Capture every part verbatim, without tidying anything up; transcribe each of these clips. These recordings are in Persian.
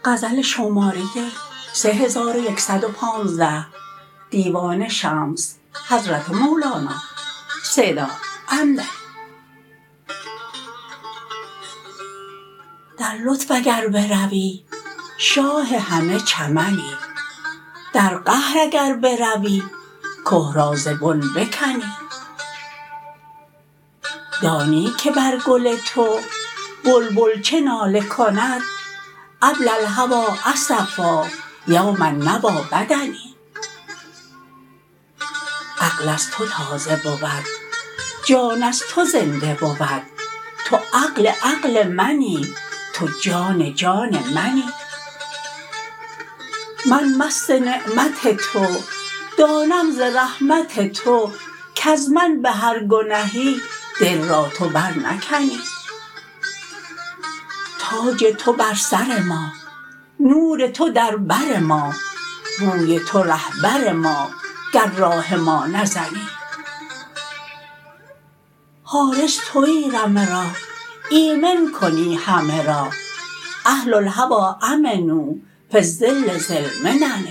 غزل شماره سه هزار و یکصد و پانزده دیوان شمس حضرت مولانا صدا اندر در لطف اگر بروی شاه همه چمنی در قهر اگر بروی که را ز بن بکنی دانی که بر گل تو بلبل چه ناله کند ابلی الهوی اسفا یوما نوی بدنی عقل از تو تازه بود جان از تو زنده بود تو عقل عقل منی تو جان جان منی من مست نعمت تو دانم ز رحمت تو کز من به هر گنهی دل را تو برنکنی تاج تو بر سر ما نور تو در بر ما بوی تو رهبر ما گر راه ما نزنی حارس توی رمه را ایمن کنی همه را اهل الهوی امنوا فی الظل ذی المنن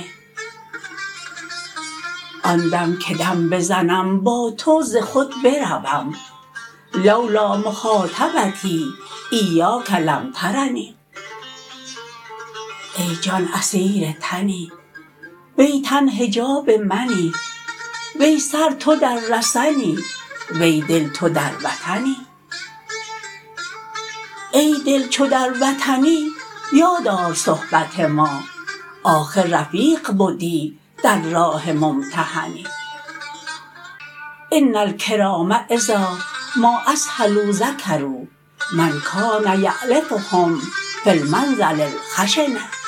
آن دم که دم بزنم با تو ز خود بروم لو لا مخاطبتی ایاک لم ترنی ای جان اسیر تنی وی تن حجاب منی وی سر تو در رسنی وی دل تو در وطنی ای دل چو در وطنی یاد آر صحبت ما آخر رفیق بدی در راه ممتحنی ان الکرام اذا ما اسهلوا ذکروا من کان یألفهم فی المنزل الخشن